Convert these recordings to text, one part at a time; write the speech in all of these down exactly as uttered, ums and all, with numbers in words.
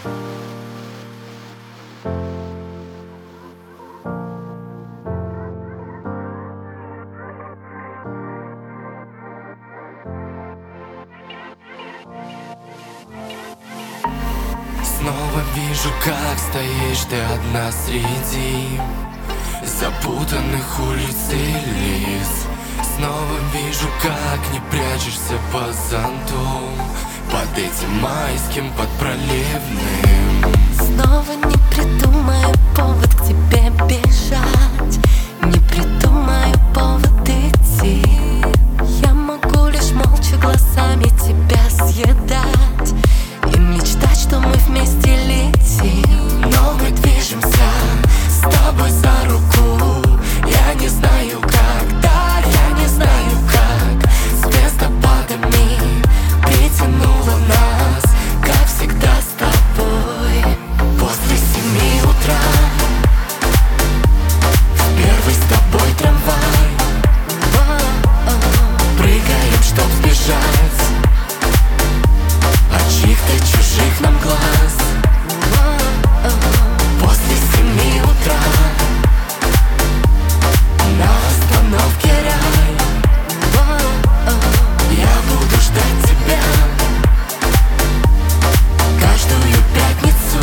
Снова вижу, как стоишь ты одна среди запутанных улиц и лиц. Снова вижу, как не прячешься по зонту под этим майским, под проливным. Снова не придумаю повод к тебе бежать, не придумаю повод идти. Я могу лишь молча глазами тебя съедать и мечтать, что мы вместе летим. Но мы движемся с тобой за руку. Я не знаю как, да, я не знаю как. Звездопадами притянуло нас, как всегда с тобой. После семи утра в первый с тобой трамвай прыгаем, чтоб сбежать от чьих-то чужих нам глаз. После семи утра на остановке рай. Я буду ждать тебя каждую пятницу.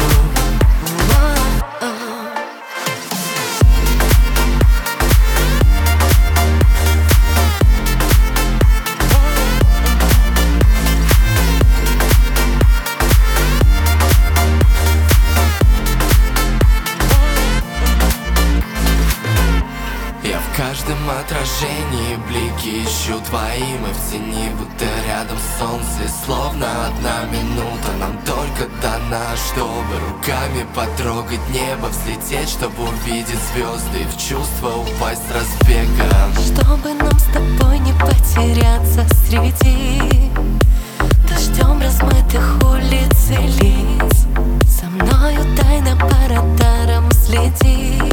Я в каждом отражении блики ищу твои. Мы в тени, будто рядом солнце. Словно одна минута нам только дана, чтобы руками потрогать небо, взлететь, чтобы увидеть звезды и в чувство упасть с разбега. Чтобы нам с тобой не потеряться среди дождем размытых улиц и лиц. Со мною тайно по радарам следи.